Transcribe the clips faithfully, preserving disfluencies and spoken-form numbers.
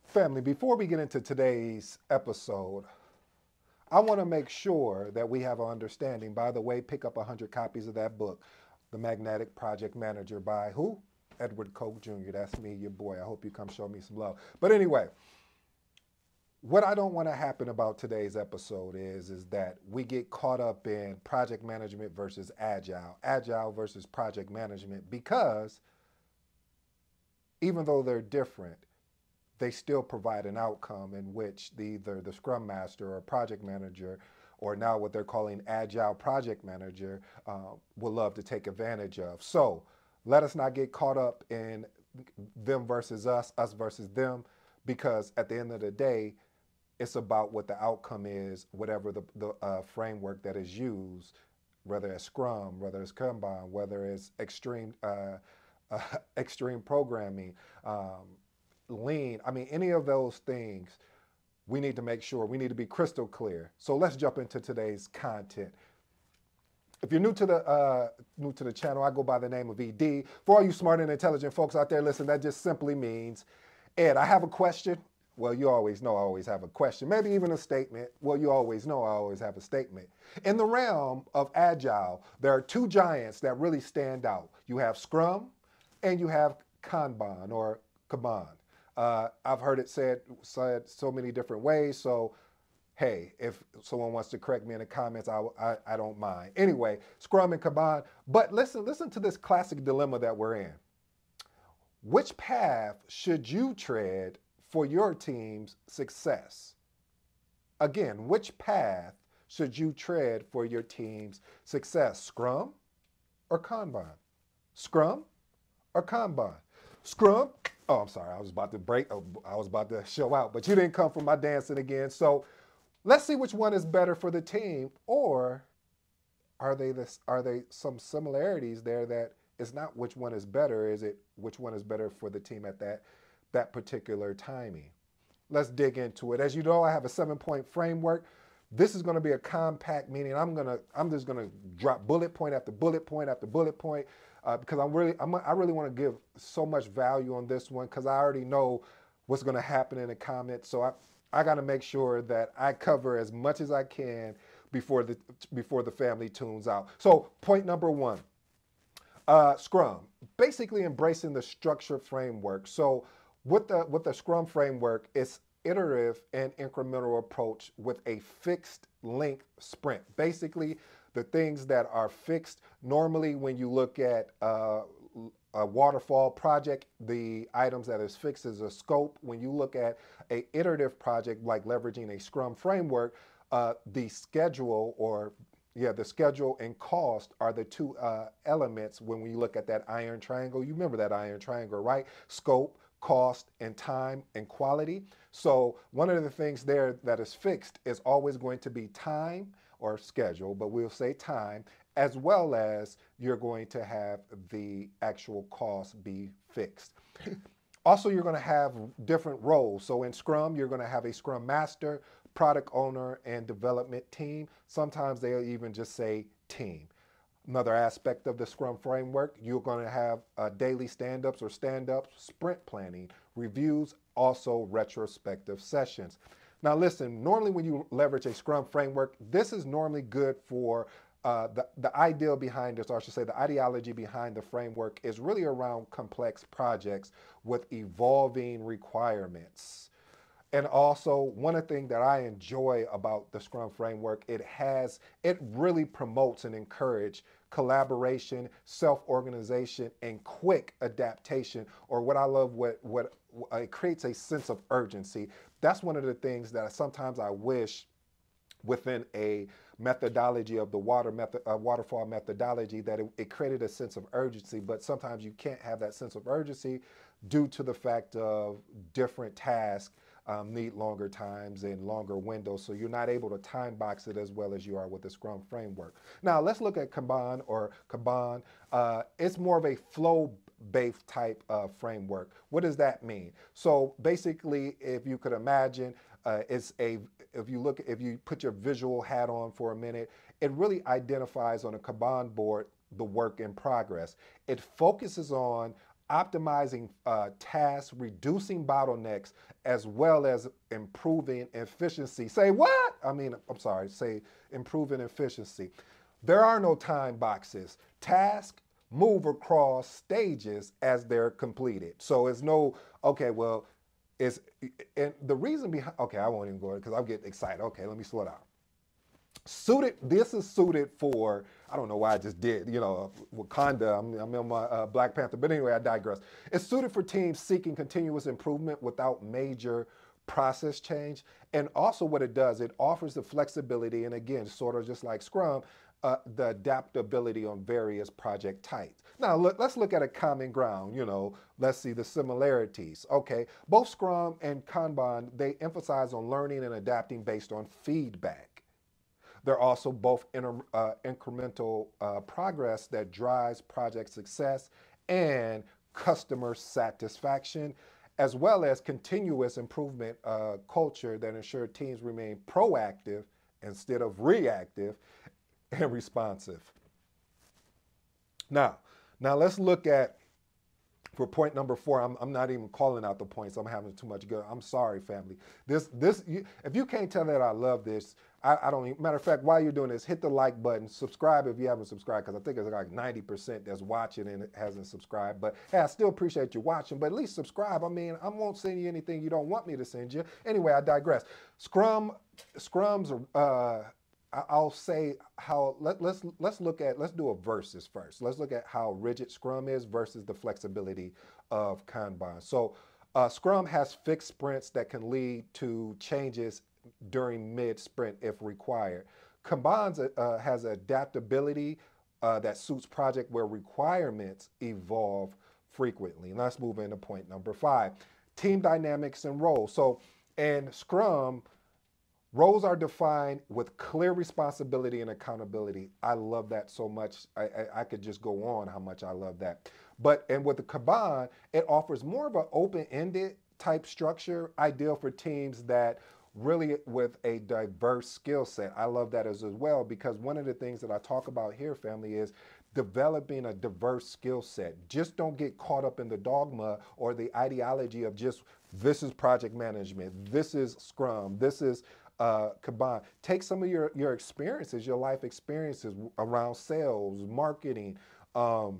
Family, before we get into today's episode, I want to make sure that we have an understanding. By the way, pick up one hundred copies of that book, The Magnetic Project Manager by who? Edward Koch Junior That's me, your boy. I hope you come show me some love. But anyway, what I don't want to happen about today's episode is, is that we get caught up in project management versus agile, agile versus project management, because even though they're different, they still provide an outcome in which the, either the scrum master or project manager, or now what they're calling agile project manager, uh, will love to take advantage of. So let us not get caught up in them versus us, us versus them, because at the end of the day, it's about what the outcome is, whatever the, the uh, framework that is used, whether it's Scrum, whether it's Kanban, whether it's extreme, uh, uh, extreme programming, um, lean. I mean, any of those things, we need to make sure, we need to be crystal clear. So let's jump into today's content. If you're new to the uh, new to the channel, I go by the name of E D. For all you smart and intelligent folks out there, listen, that just simply means, Ed, I have a question. Well, you always know I always have a question. Maybe even a statement. Well, you always know I always have a statement. In the realm of agile, there are two giants that really stand out. You have Scrum and you have Kanban or Kanban. Uh, I've heard it said, said so many different ways. So, hey, if someone wants to correct me in the comments, I, I, I don't mind. Anyway, Scrum and Kanban. But listen, listen to this classic dilemma that we're in. Which path should you tread for your team's success? Again, which path should you tread for your team's success? Scrum or Kanban? Scrum or Kanban? Scrum. Oh, I'm sorry. I was about to break. Oh, I was about to show out, but you didn't come for my dancing again. So let's see which one is better for the team, or are they this? Are they some similarities there that it's not which one is better? Is it which one is better for the team at that that particular timing? Let's dig into it. As you know, I have a seven-point framework. This is going to be a compact meaning. I'm gonna. I'm just gonna drop bullet point after bullet point after bullet point. Uh, because I'm really, I'm, I really want to give so much value on this one, because I already know what's going to happen in the comments. So I, I got to make sure that I cover as much as I can before the before the family tunes out. So point number one, uh, Scrum, basically embracing the structure framework. So with the with the Scrum framework, it's iterative and incremental approach with a fixed length sprint. Basically, the things that are fixed, normally when you look at uh, a waterfall project, the items that is fixed is a scope. When you look at a iterative project like leveraging a Scrum framework, uh, the schedule or yeah, the schedule and cost are the two uh, elements when we look at that iron triangle. You remember that iron triangle, right? Scope, cost, and time and quality. So one of the things there that is fixed is always going to be time or schedule, but we'll say time, as well as you're going to have the actual cost be fixed. Also, you're going to have different roles. So in Scrum, you're going to have a Scrum Master, product owner, and development team. Sometimes they'll even just say team. Another aspect of the Scrum framework, you're going to have uh, daily stand-ups or stand-ups, sprint planning, reviews, also retrospective sessions. Now listen, normally when you leverage a Scrum framework, this is normally good for uh, the, the ideal behind this, or I should say the ideology behind the framework is really around complex projects with evolving requirements. And also, one of the things that I enjoy about the Scrum framework, it has, it really promotes and encourages collaboration, self-organization, and quick adaptation, or what I love, what, what uh, it creates a sense of urgency. That's one of the things that sometimes I wish within a methodology of the water method, uh, waterfall methodology, that it, it created a sense of urgency, but sometimes you can't have that sense of urgency due to the fact of different tasks um, need longer times and longer windows, so you're not able to time box it as well as you are with the Scrum framework. Now let's look at Kanban or Kanban. Uh, it's more of a flow-based type of framework. What does that mean? So basically, if you could imagine, uh, it's a, if you look, if you put your visual hat on for a minute, it really identifies on a Kanban board the work in progress. It focuses on optimizing uh, tasks, reducing bottlenecks, as well as improving efficiency. Say what? I mean, I'm sorry, say improving efficiency. There are no time boxes. Tasks move across stages as they're completed. So it's no, okay, well, it's, and the reason behind, okay, I won't even go because I'm getting excited. Okay, let me slow down. Suited, this is suited for, I don't know why I just did, you know, Wakanda, I'm, I'm in my uh, Black Panther, but anyway, I digress. It's suited for teams seeking continuous improvement without major process change. And also what it does, it offers the flexibility, and again, sort of just like Scrum, uh, the adaptability on various project types. Now, look, let's look at a common ground, you know, let's see the similarities. Okay, both Scrum and Kanban, they emphasize on learning and adapting based on feedback. They're also both inter, uh, incremental uh, progress that drives project success and customer satisfaction, as well as continuous improvement uh, culture that ensure teams remain proactive instead of reactive and responsive. Now, now let's look at, for point number four, I'm, I'm not even calling out the points. I'm having too much good. I'm sorry, family. This, this, you, if you can't tell that I love this, I, I don't even, matter of fact, while you're doing this, hit the like button, subscribe if you haven't subscribed, because I think it's like ninety percent that's watching and it hasn't subscribed. But hey, I still appreciate you watching, but at least subscribe. I mean, I won't send you anything you don't want me to send you. Anyway, I digress. Scrum, Scrums, uh, I'll say how, let, let's, let's look at, let's do a versus first. Let's look at how rigid Scrum is versus the flexibility of Kanban. So uh, Scrum has fixed sprints that can lead to changes during mid-sprint if required. Kanban uh, has adaptability uh, that suits project where requirements evolve frequently. And let's move into point number five, team dynamics and roles. So in Scrum, roles are defined with clear responsibility and accountability. I love that so much. I, I, I could just go on how much I love that. But, and with the Kanban, it offers more of an open-ended type structure, ideal for teams that really with a diverse skill set. I love that as, as well, because one of the things that I talk about here, family, is developing a diverse skill set. Just don't get caught up in the dogma or the ideology of just, this is project management, this is Scrum, this is uh, Kanban. Take some of your, your experiences, your life experiences around sales, marketing, um,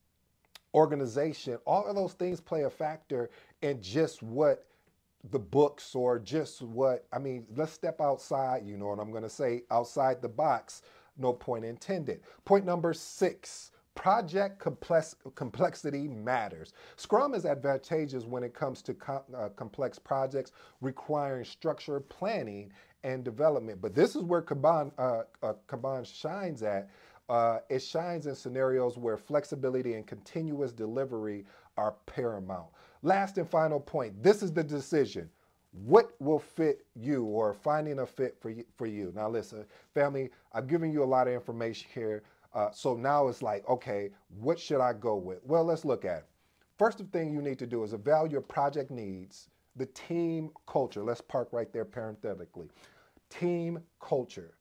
organization, all of those things play a factor in just what the books or just what, I mean, let's step outside, you know what I'm going to say, outside the box, no point intended. Point number six, project complex, complexity matters. Scrum is advantageous when it comes to com, uh, complex projects requiring structured planning and development. But this is where Kanban, uh, uh, Kanban shines at. Uh, it shines in scenarios where flexibility and continuous delivery are paramount. Last and final point, this is the decision. What will fit you, or finding a fit for you? For you. Now listen, family, I'm giving you a lot of information here. Uh, so now it's like, okay, what should I go with? Well, let's look at it. First thing you need to do is evaluate your project needs, the team culture. Let's park right there parenthetically. Team culture.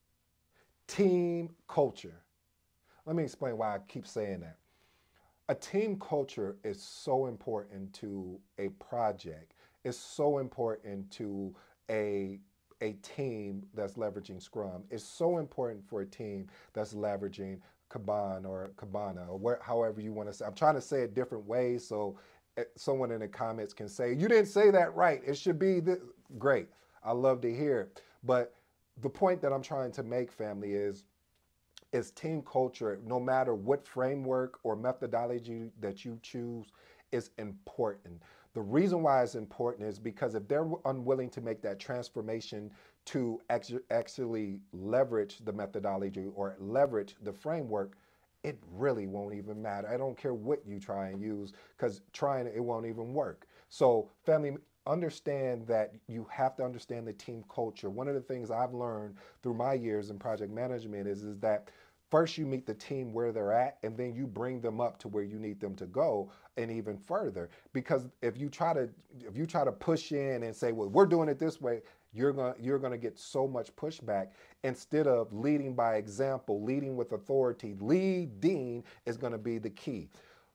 Team culture. Let me explain why I keep saying that. A team culture is so important to a project. It's so important to a, a team that's leveraging Scrum. It's so important for a team that's leveraging Kanban or Kanban, or where, however you want to say. I'm trying to say it different ways so someone in the comments can say, you didn't say that right. It should be this. Great. I love to hear it. But the point that I'm trying to make, family, is is team culture, no matter what framework or methodology that you choose, is important. The reason why it's important is because if they're unwilling to make that transformation to actually leverage the methodology or leverage the framework, it really won't even matter. I don't care what you try and use, because trying it, it won't even work. So family, understand that you have to understand the team culture. One of the things I've learned through my years in project management is, is that first you meet the team where they're at, and then you bring them up to where you need them to go, and even further. Because if you try to if you try to push in and say, well, we're doing it this way, you're gonna you're gonna get so much pushback. Instead of leading by example, leading with authority, leading is gonna be the key.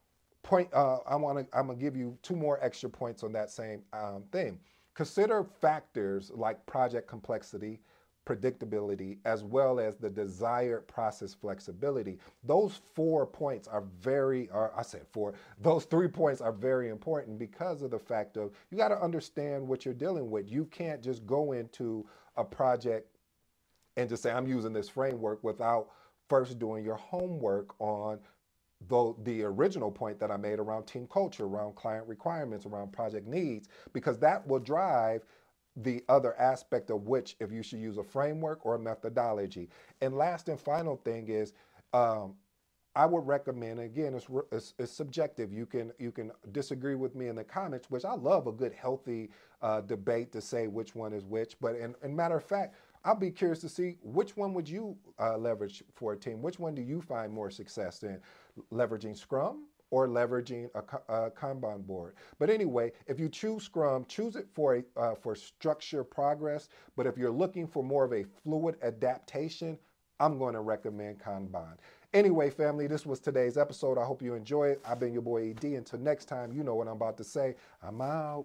point, uh, I want to, I'm gonna give you two more extra points on that same um, thing. Consider factors like project complexity, predictability, as well as the desired process flexibility. Those four points are very, or I said four, those three points are very important because of the fact of you got to understand what you're dealing with. You can't just go into a project and just say, I'm using this framework without first doing your homework on though the original point that I made around team culture, around client requirements, around project needs, because that will drive the other aspect of which if you should use a framework or a methodology. And last and final thing is, um, I would recommend, again, it's, it's, it's subjective. You can you can disagree with me in the comments, which I love a good healthy uh, debate to say which one is which. But in, in matter of fact, I'll be curious to see which one would you uh, leverage for a team? Which one do you find more success in? Leveraging Scrum or leveraging a, a Kanban board? But anyway, if you choose Scrum, choose it for, a, uh, for structure progress. But if you're looking for more of a fluid adaptation, I'm going to recommend Kanban. Anyway, family, this was today's episode. I hope you enjoy it. I've been your boy E D. Until next time, you know what I'm about to say. I'm out.